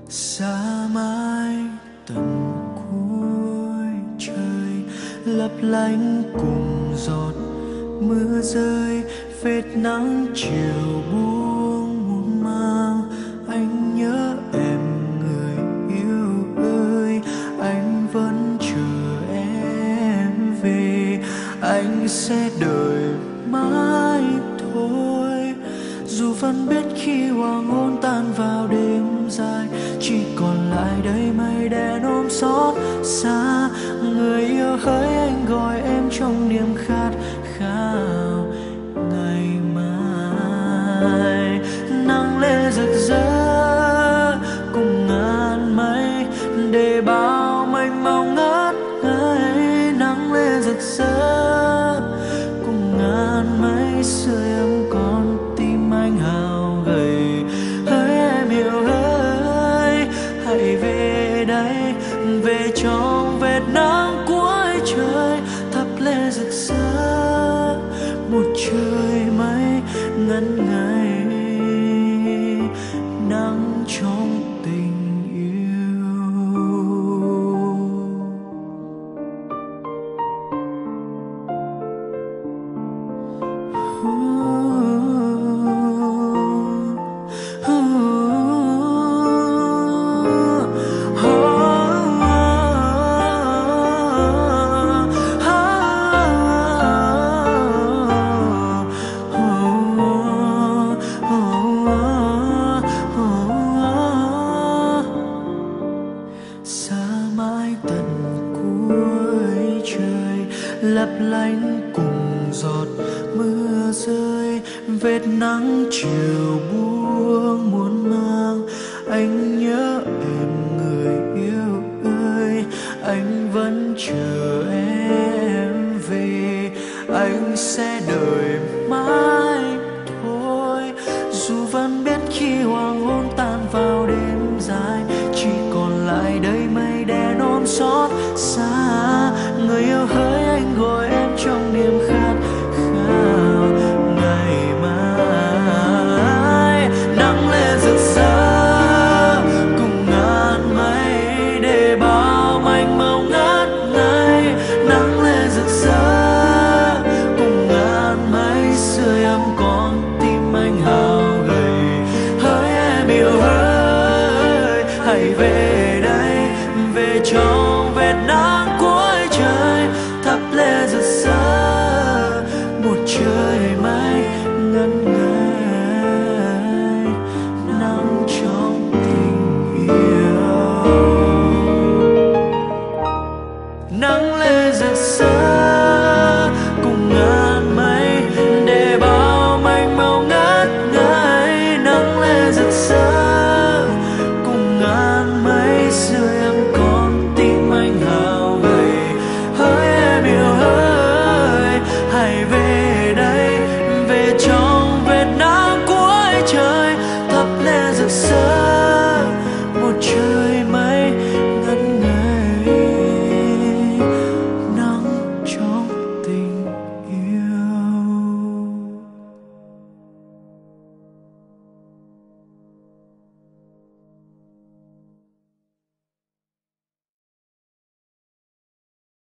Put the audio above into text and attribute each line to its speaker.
Speaker 1: Xa mãi tận cuối trời, lấp lánh cùng giọt mưa rơi, vết nắng chiều buông muôn mang. Anh nhớ em người yêu ơi, anh vẫn chờ em về. Anh sẽ đợi mãi thôi, dù vẫn biết khi hoàng hôn tan vào đêm dài, chỉ còn lại đây mây đen ôm xót xa. Người yêu hỡi anh gọi em trong niềm khát khao ngày mai. Nắng lên rực rỡ cùng ngàn mây, để bao mênh mông ngất ngây. Nắng lên rực rỡ cùng ngàn mây, sưởi ấm con tim anh hao gầy. Hỡi em yêu ơi, hãy về đây, về trong vệt nắng cuối trời, thắp lên rực rỡ một trời mây ngân ngây. Nắng trong tình yêu. Xa mãi tận cuối trời, lấp lánh cùng giọt mưa rơi, vết nắng chiều buông muôn mang. Anh nhớ em người yêu ơi, anh vẫn chờ em về. Anh sẽ đợi mãi thôi, dù vẫn biết khi hoàng hôn tan vào đêm dài, chỉ còn lại đây mây đen ôm xót xa. Người yêu hỡi anh gọi em trong niềm khát khao ngày mai. Nắng lên rực rỡ cùng ngàn mây, để bao mênh mông ngất ngây. Nắng lên rực rỡ cùng ngàn mây, sưởi ấm con tim anh hao